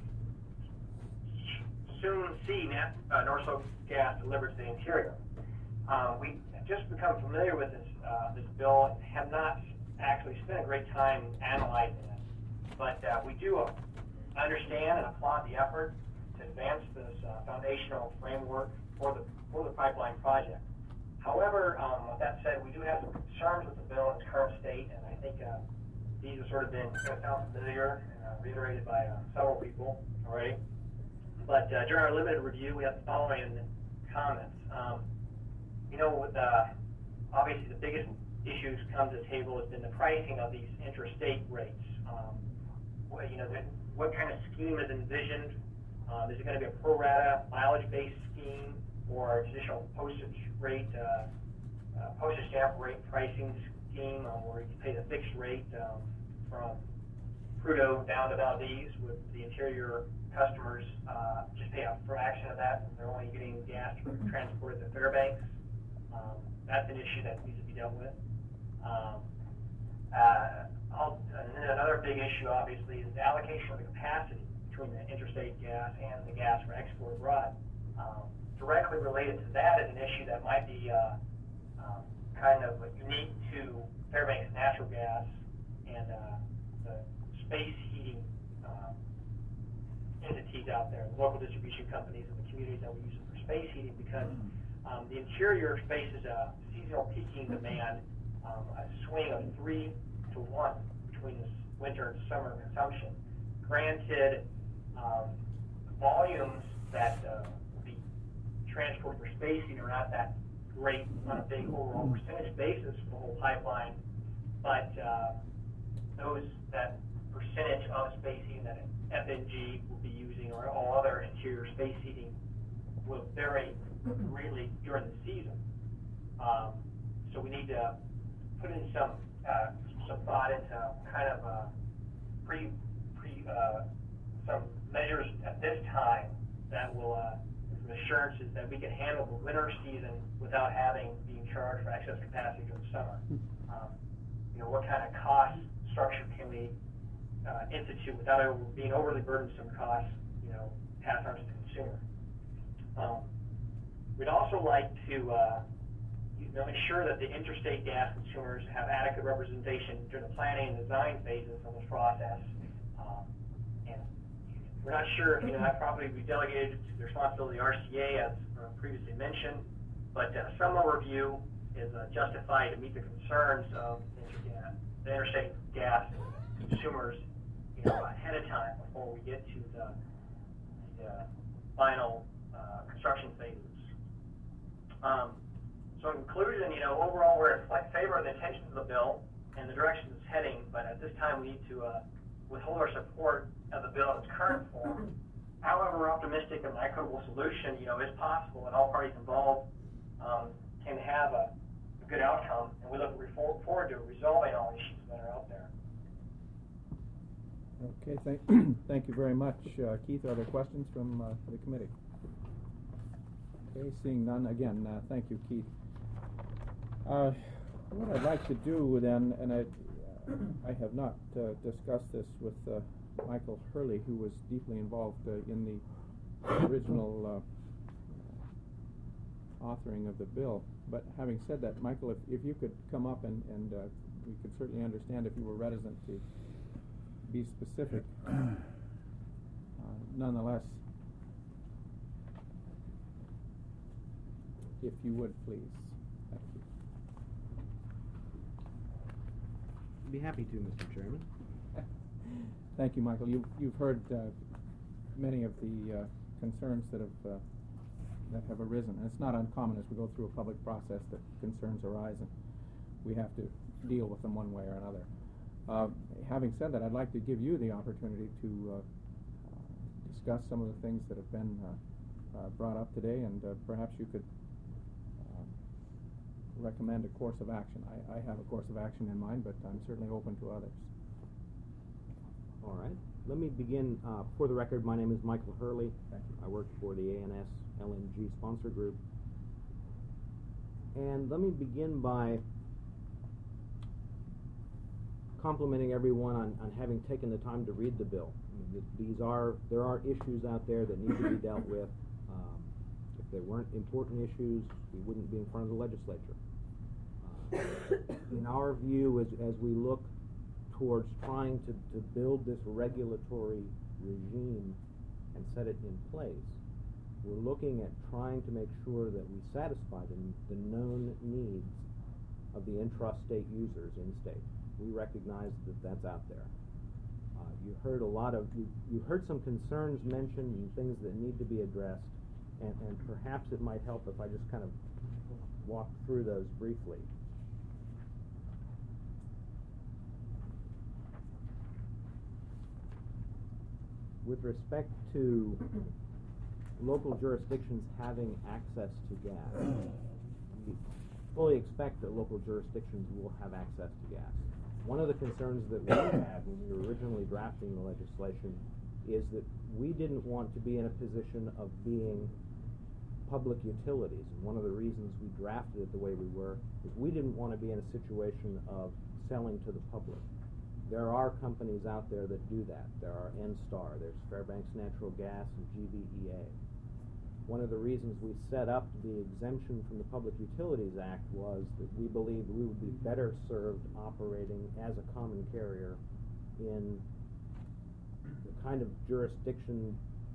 soon see nat, uh, North Slope gas delivered to the interior. Um, we have just become familiar with this uh, this bill and have not actually spent a great time analyzing it. But uh, we do uh, understand and applaud the effort to advance this uh, foundational framework for the for the pipeline project. However, um, with that said, we do have some concerns with the bill in its current state, and I think uh, these have sort of been sound familiar and uh, reiterated by uh, several people already. But uh, during our limited review, we have the following comments. Um, you know, with, uh, obviously the biggest issues come to the table has been the pricing of these interstate rates. Um, what, you know, the, what kind of scheme is envisioned? Um, is it going to be a pro rata mileage-based scheme or a traditional postage rate, uh, uh, postage stamp rate pricing scheme, um, where you pay the fixed rate um, from Prudhoe down to Valdez, with the interior customers uh, just pay a fraction of that, and they're only getting gas transported to Fairbanks. Um, that's an issue that needs to be dealt with. Um, uh, I'll, and then another big issue, obviously, is the allocation of the capacity between the interstate gas and the gas for export abroad. Um, directly related to that is an issue that might be uh, um, kind of unique to Fairbanks Natural Gas and uh, the space heating uh, entities out there, the local distribution companies and the communities that we use it for space heating, because um, the interior faces a seasonal peaking demand, um, a swing of three to one between this winter and summer consumption. Granted, um, volumes that uh, will be transported for space heating are not that great on a big overall percentage basis for the whole pipeline, but uh, those that percentage of space heating that F N G will be using or all other interior space heating will vary greatly during the season. Um, so we need to put in some uh, some thought into kind of uh, pre pre uh, some measures at this time that will uh, some assurances that we can handle the winter season without having being charged for excess capacity during the summer. Um, you know, what kind of cost structure can we uh, institute without over, being overly burdensome costs, you know, pass on to the consumer. Um, we'd also like to uh, you know, ensure that the interstate gas consumers have adequate representation during the planning and design phases of this process. Um, and we're not sure if, you know, that probably be delegated to the responsibility of the R C A, as uh, previously mentioned, but uh, some overview is uh, justified to meet the concerns of inter the interstate gas consumers, you know, ahead of time before we get to the, the uh, final uh, construction phases. Um, so in conclusion, you know, overall we're in favor of the intentions of the bill and the direction it's heading, but at this time we need to uh, withhold our support of the bill in its current form. However, we're optimistic that an equitable solution, you know, is possible, and all parties involved um, can have a, a good outcome, and we look forward to resolving all issues that are out there. Okay, thank, thank you very much. Uh, Keith, are there questions from uh, the committee? Okay, seeing none, again, uh, thank you, Keith. Uh, what I'd like to do then, and I, uh, I have not uh, discussed this with uh, Michael Hurley, who was deeply involved uh, in the original uh, authoring of the bill. But having said that, Michael, if, if you could come up and, and uh, we could certainly understand if you were reticent to be specific. Uh, nonetheless, if you would, please. Thank you. I'd be happy to, Mister Chairman. Thank you, Michael. You, you've heard uh, many of the uh, concerns that have uh, that have arisen. And it's not uncommon as we go through a public process that concerns arise, and we have to deal with them one way or another. Uh, having said that, I'd like to give you the opportunity to uh, uh, discuss some of the things that have been uh, uh, brought up today, and uh, perhaps you could uh, recommend a course of action. I, I have a course of action in mind, but I'm certainly open to others. All right. Let me begin. Uh, for the record, my name is Michael Hurley. Thank you. I work for the A N S L N G sponsor group. And let me begin by complimenting everyone on, on having taken the time to read the bill. I mean, these are, there are issues out there that need to be dealt with. Um, if there weren't important issues, we wouldn't be in front of the legislature. Uh, in our view, as, as we look towards trying to, to build this regulatory regime and set it in place, we're looking at trying to make sure that we satisfy the, the known needs of the intrastate users in state. We recognize that that's out there. Uh, you heard a lot of, you, you heard some concerns mentioned and things that need to be addressed, and, and perhaps it might help if I just kind of walk through those briefly. With respect to local jurisdictions having access to gas, we fully expect that local jurisdictions will have access to gas. One of the concerns that we had when we were originally drafting the legislation is that we didn't want to be in a position of being public utilities. And one of the reasons we drafted it the way we were is we didn't want to be in a situation of selling to the public. There are companies out there that do that. There are N-Star, there's Fairbanks Natural Gas, and G V E A. One of the reasons we set up the exemption from the Public Utilities Act was that we believed we would be better served operating as a common carrier in the kind of jurisdiction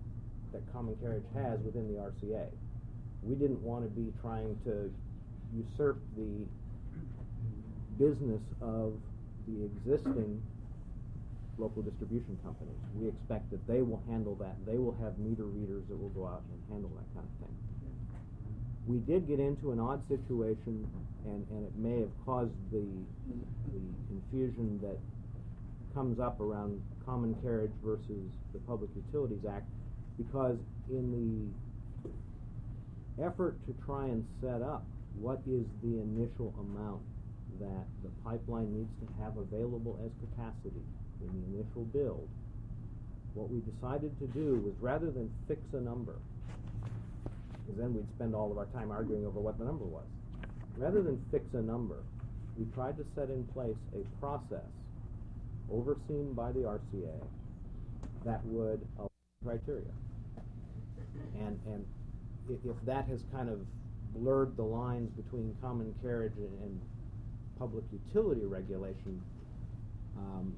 that Common Carriage has within the R C A. We didn't want to be trying to usurp the business of the existing local distribution companies. We expect that they will handle that. They will have meter readers that will go out and handle that kind of thing. We did get into an odd situation, and, and it may have caused the, the confusion that comes up around Common Carriage versus the Public Utilities Act, because in the effort to try and set up what is the initial amount that the pipeline needs to have available as capacity in the initial build, what we decided to do was, rather than fix a number, because then we'd spend all of our time arguing over what the number was, rather than fix a number, we tried to set in place a process overseen by the R C A that would allow criteria. And, and if, if that has kind of blurred the lines between Common Carriage and, and public utility regulation, um,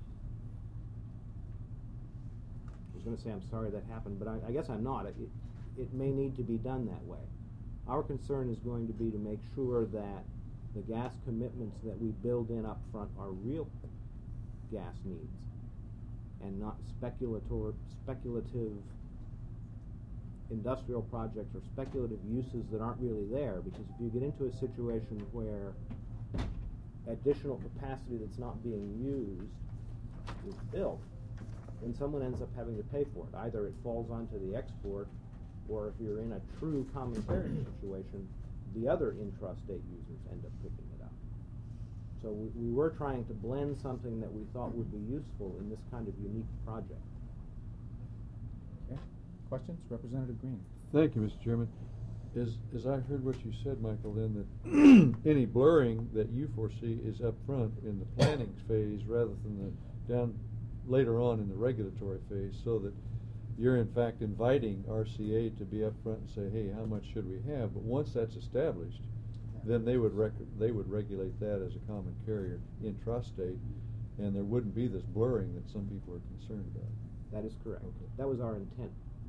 I was going to say I'm sorry that happened, but I, I guess I'm not. It, it may need to be done that way. Our concern is going to be to make sure that the gas commitments that we build in up front are real gas needs and not speculator, speculative industrial projects or speculative uses that aren't really there. Because if you get into a situation where additional capacity that's not being used is built, then someone ends up having to pay for it. Either it falls onto the export, or if you're in a true common carriage situation, the other intrastate users end up picking it up. So we, we were trying to blend something that we thought would be useful in this kind of unique project. Okay. Questions? Representative Green. Thank you, Mister Chairman. As, as I heard what you said, Michael, then that any blurring that you foresee is up front in the planning phase rather than the down later on in the regulatory phase, so that you're in fact inviting R C A to be up front and say, hey, how much should we have? But once that's established, then they would rec they would regulate that as a common carrier intrastate, and there wouldn't be this blurring that some people are concerned about. That is correct. Okay. That was our intent.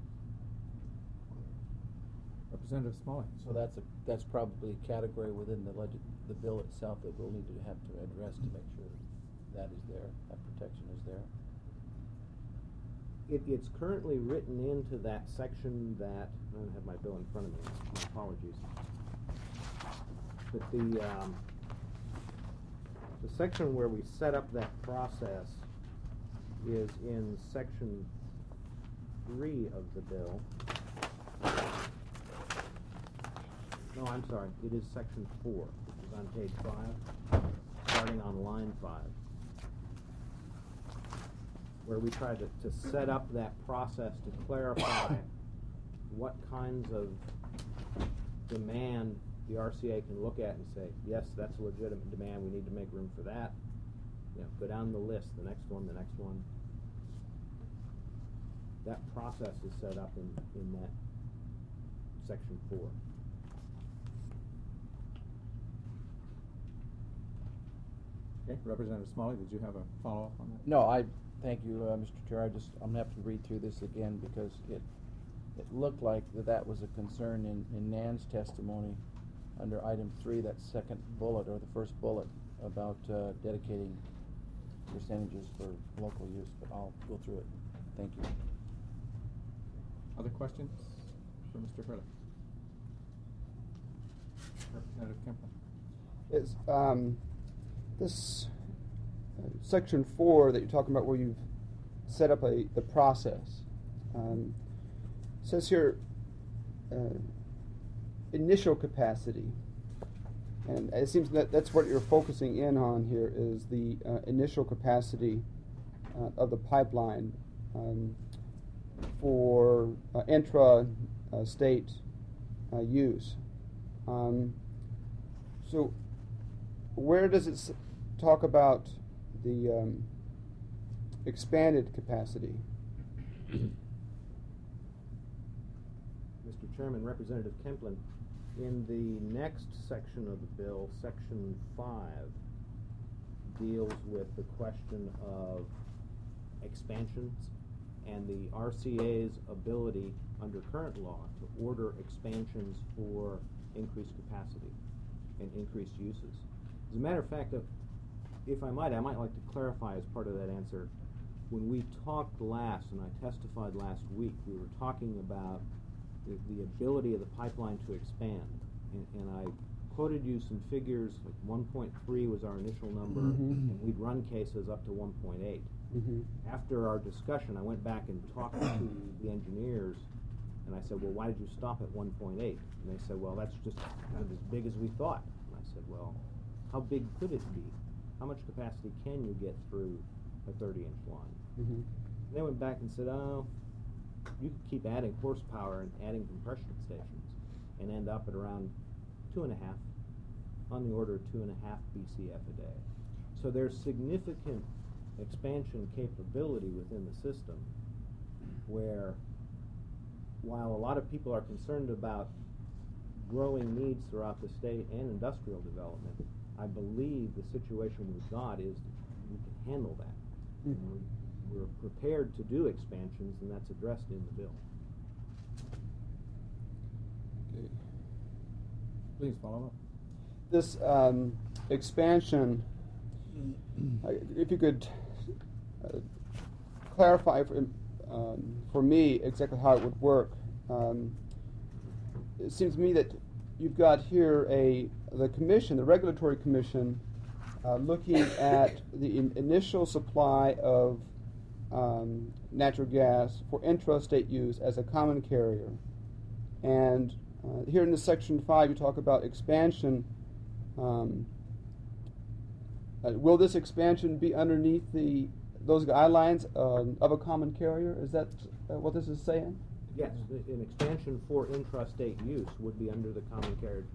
Representative Smalley. So that's a that's probably a category within the leg the bill itself that we'll need to have to address to make sure that is there, that protection is there. It, it's currently written into that section that, I don't have my bill in front of me, my apologies. But the, um, the section where we set up that process is in section three of the bill. No, I'm sorry, it is section four, which is on page five, starting on line five, where we try to, to set up that process to clarify what kinds of demand the R C A can look at and say, yes, that's a legitimate demand, we need to make room for that. You know, go down the list, the next one, the next one. That process is set up in, in that section four. Okay, Representative Smalley, did you have a follow-up on that? No, I thank you, uh, Mister Chair. I just I'm gonna have to read through this again because it it looked like that that was a concern in in Nan's testimony under item three, that second bullet or the first bullet about uh, dedicating percentages for local use. But I'll go through it. Thank you. Other questions for Mister Hurley? Representative Kemplin. Is um, this uh, section four that you're talking about, where you've set up a the process, um, says here uh, initial capacity, and it seems that that's what you're focusing in on here, is the uh, initial capacity uh, of the pipeline um, for uh, intra-state uh, use. Um, so where does it s talk about the um, expanded capacity? Mister Chairman, Representative Kemplin, in the next section of the bill, section five, deals with the question of expansions and the R C A's ability under current law to order expansions for increased capacity and increased uses. As a matter of fact, if I might, I might like to clarify as part of that answer. When we talked last, and I testified last week, we were talking about the, the ability of the pipeline to expand. And, and I quoted you some figures, like one point three was our initial number, Mm-hmm. and we'd run cases up to one point eight. Mm-hmm. After our discussion, I went back and talked to the engineers, and I said, well, why did you stop at one point eight? And they said, well, that's just kind of as big as we thought. And I said, well, how big could it be? How much capacity can you get through a thirty inch line? Mm-hmm. And they went back and said, oh, you could keep adding horsepower and adding compression stations and end up at around two and a half, on the order of two and a half B C F a day. So there's significant expansion capability within the system where, while a lot of people are concerned about growing needs throughout the state and industrial development, I believe the situation we've got is we can handle that. Mm-hmm. And we're, we're prepared to do expansions, and that's addressed in the bill. Okay. Please follow up. This um, expansion, uh, if you could uh, clarify for, um, for me exactly how it would work. Um, it seems to me that you've got here a the commission, the regulatory commission, uh, looking at the in initial supply of um, natural gas for intrastate use as a common carrier. And uh, here in the section five, you talk about expansion. Um, uh, will this expansion be underneath the those guidelines um, of a common carrier? Is that uh, what this is saying? Yes, an expansion for intrastate use would be under the common carriage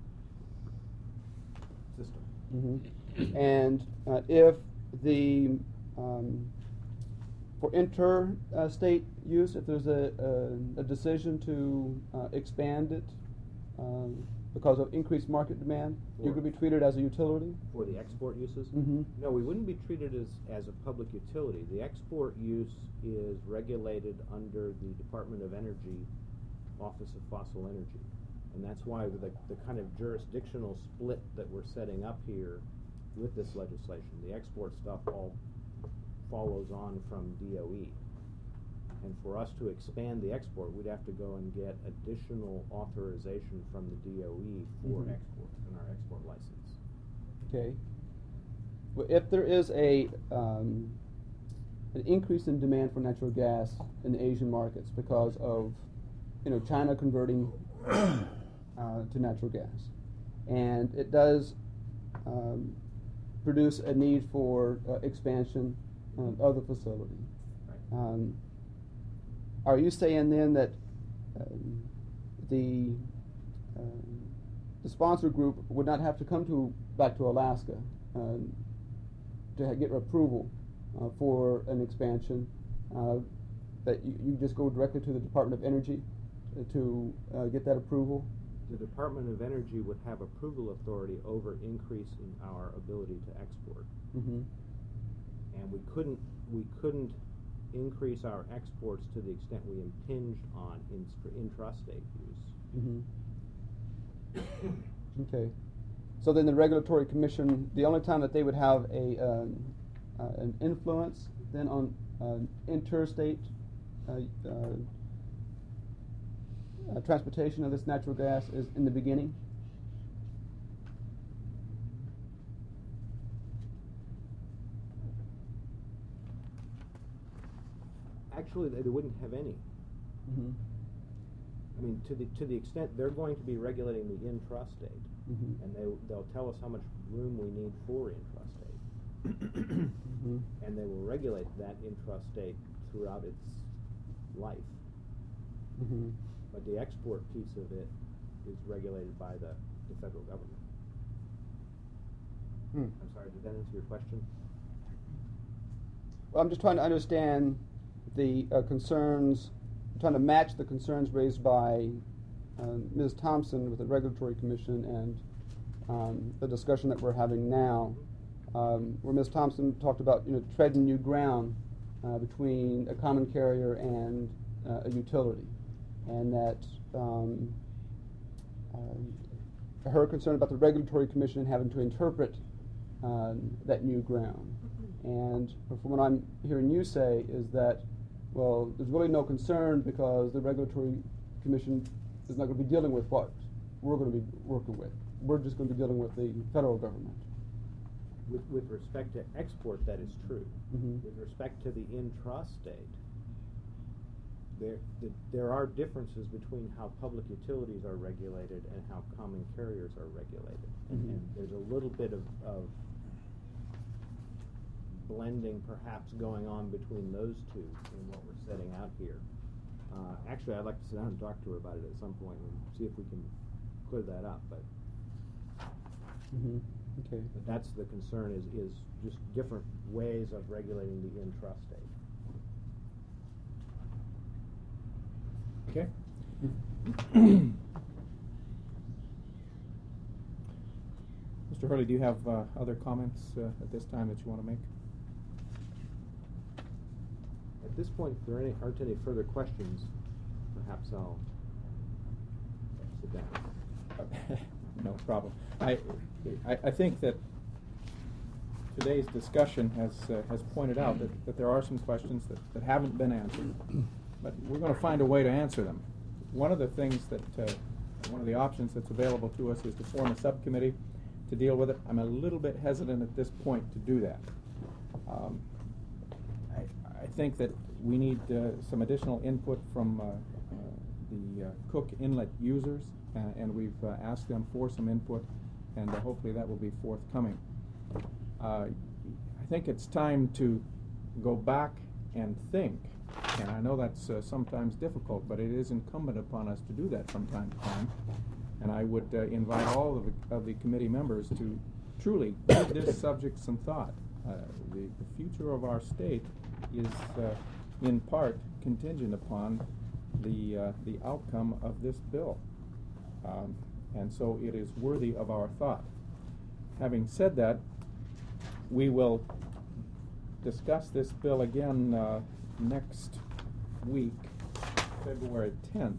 system. Mm-hmm. And uh, if the um, for interstate use, if there's a, a, a decision to uh, expand it um, because of increased market demand, For- you're going to be treated as a utility? For the export uses? Mm-hmm. No, we wouldn't be treated as, as a public utility. The export use is regulated under the Department of Energy Office of Fossil Energy. And that's why the, the kind of jurisdictional split that we're setting up here with this legislation, the export stuff all follows on from D O E. And for us to expand the export, we'd have to go and get additional authorization from the D O E for Mhm. export and our export license. Okay. Well, if there is a um, an increase in demand for natural gas in the Asian markets because of, you know, China converting uh, to natural gas, and it does um, produce a need for uh, expansion um, of the facility. Right. Um, are you saying then that um, the um, the sponsor group would not have to come to back to Alaska um, to ha- get approval uh, for an expansion? Uh, that you, you just go directly to the Department of Energy to uh, get that approval? The Department of Energy would have approval authority over increase in our ability to export. Mm-hmm. And we couldn't we couldn't increase our exports to the extent we impinged on instr- intrastate use. Mm-hmm. Okay. So then the regulatory commission, the only time that they would have a um, uh, an influence then on uh, interstate uh, uh, uh, transportation of this natural gas is in the beginning? Actually, they, they wouldn't have any. Mm-hmm. I mean, to the to the extent they're going to be regulating the intrastate, Mm-hmm. and they they'll tell us how much room we need for intrastate, Mm-hmm. and they will regulate that intrastate throughout its life. Mm-hmm. But the export piece of it is regulated by the, the federal government. Hmm. I'm sorry, did that answer your question? Well, I'm just trying to understand the uh, concerns, I'm trying to match the concerns raised by uh, Miz Thompson with the Regulatory Commission and um, the discussion that we're having now, um, where Miz Thompson talked about, you know, treading new ground uh, between a common carrier and uh, a utility, and that um, uh, her concern about the regulatory commission having to interpret um, that new ground. And from what I'm hearing you say is that, well, there's really no concern because the regulatory commission is not going to be dealing with what we're going to be working with. We're just going to be dealing with the federal government. With, with respect to export, that is true. Mm-hmm. With respect to the intrastate, there, the, there are differences between how public utilities are regulated and how common carriers are regulated. Mm-hmm. And there's a little bit of, of blending perhaps going on between those two in what we're setting out here. Uh, actually, I'd like to sit down and talk to her about it at some point and see if we can clear that up. But Mm-hmm. Okay. But that's the concern, is, is just different ways of regulating the intrastate. Okay. Mister Hurley, do you have uh, other comments uh, at this time that you want to make? At this point, if there any, aren't any further questions, perhaps I'll sit down. No problem. I, I, I think that today's discussion has uh, has pointed out that, that there are some questions that, that haven't been answered, but we're going to find a way to answer them. One of the things that, uh, one of the options that's available to us is to form a subcommittee to deal with it. I'm a little bit hesitant at this point to do that. Um, I, I think that we need uh, some additional input from uh, uh, the uh, Cook Inlet users. Uh, and we've uh, asked them for some input, and uh, hopefully that will be forthcoming. Uh, I think it's time to go back and think, and I know that's uh, sometimes difficult, but it is incumbent upon us to do that from time to time. And I would uh, invite all of the, of the committee members to truly give this subject some thought. Uh, the, the future of our state is uh, in part contingent upon the, uh, the outcome of this bill. Um, and so it is worthy of our thought. Having said that, we will discuss this bill again uh, next week, February tenth.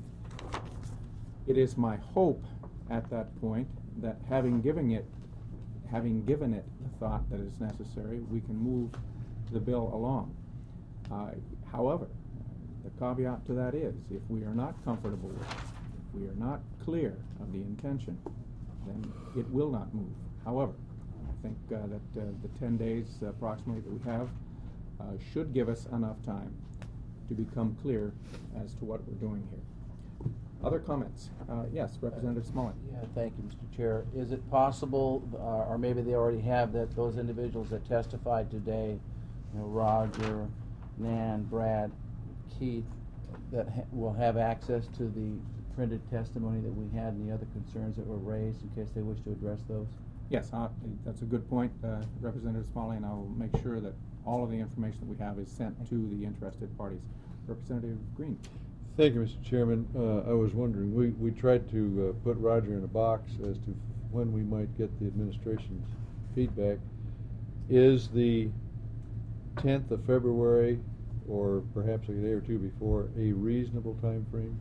It is my hope at that point that having given it, having given it the thought that is necessary, we can move the bill along. Uh, however, the caveat to that is, if we are not comfortable with it, we are not clear of the intention, then it will not move. However, I think uh, that uh, the ten days uh, approximately that we have uh, should give us enough time to become clear as to what we're doing here. Other comments? Uh, yes, Representative Smollett. Yeah, thank you, Mister Chair. Is it possible, uh, or maybe they already have, that those individuals that testified today, you know, Roger, Nan, Brad, Keith, that ha will have access to the printed testimony that we had and the other concerns that were raised in case they wish to address those? Yes, uh, that's a good point, uh, Representative Smalley, and I will make sure that all of the information that we have is sent to the interested parties. Representative Green. Thank you, Mister Chairman. Uh, I was wondering, we, we tried to uh, put Roger in a box as to when we might get the administration's feedback. Is the tenth of February, or perhaps a day or two before, a reasonable time frame?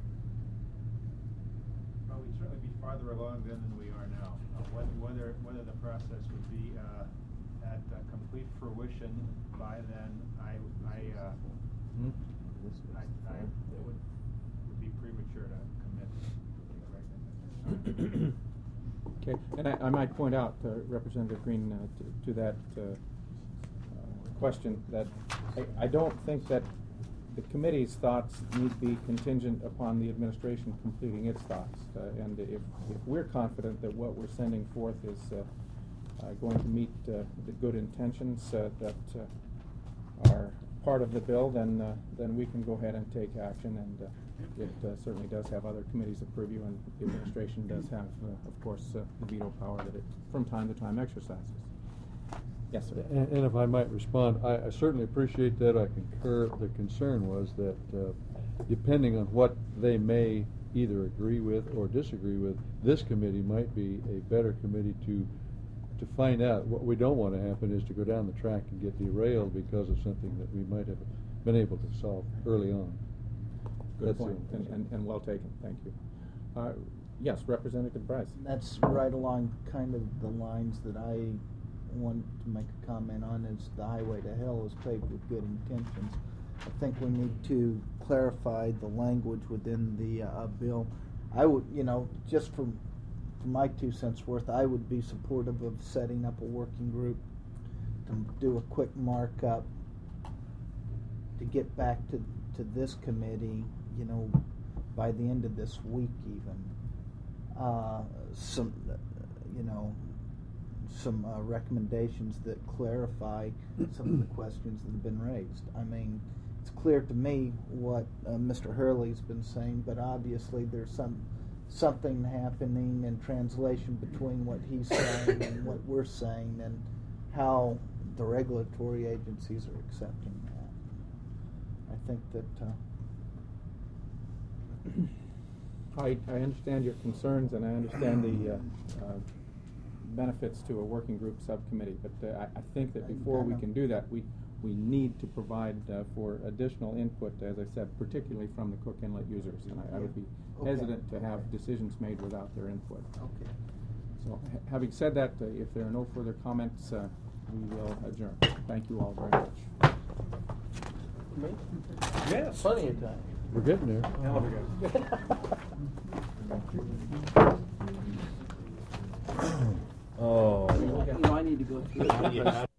Well, we'd certainly be farther along then than we are now. Uh, whether, whether the process would be uh, at uh, complete fruition by then, I, I, uh, Hmm? I, I it would, would be premature to commit right then. Okay, and I, I might point out, uh, Representative Green, uh, to, to that uh, uh, question, that I, I don't think that the committee's thoughts need to be contingent upon the administration completing its thoughts. Uh, and if, if we're confident that what we're sending forth is uh, uh, going to meet uh, the good intentions uh, that uh, are part of the bill, then uh, then we can go ahead and take action. And uh, it uh, certainly does have other committees of purview, and the administration does have, uh, of course, uh, the veto power that it, from time to time, exercises. Yes, sir. And, and if I might respond, I, I certainly appreciate that. I concur. The concern was that uh, depending on what they may either agree with or disagree with, this committee might be a better committee to to find out. What we don't want to happen is to go down the track and get derailed because of something that we might have been able to solve early on. Good That's point, the- and, and, and well taken, thank you. Uh, yes, Representative Bryce. That's right along kind of the lines that I want to make a comment on, is the highway to hell is paved with good intentions. I think we need to clarify the language within the uh, bill. I would, you know, just from, from my two cents worth, I would be supportive of setting up a working group to do a quick markup, to get back to, to this committee, you know, by the end of this week even. Uh, some, uh, you know, some uh, recommendations that clarify some of the questions that have been raised. I mean, it's clear to me what uh, Mister Hurley's been saying, but obviously there's some something happening in translation between what he's saying and what we're saying, and how the regulatory agencies are accepting that. I think that. Uh, I, I understand your concerns, and I understand the uh, uh, benefits to a working group subcommittee, but uh, I, I think that before we can do that, we, we need to provide uh, for additional input, as I said, particularly from the Cook Inlet users, and I, I would be Okay. hesitant to have decisions made without their input. okay. So, ha having said that, uh, if there are no further comments, uh, we will adjourn. Thank you all very much. Yes. Plenty of time. We're getting there. Oh. You know, I need to go through.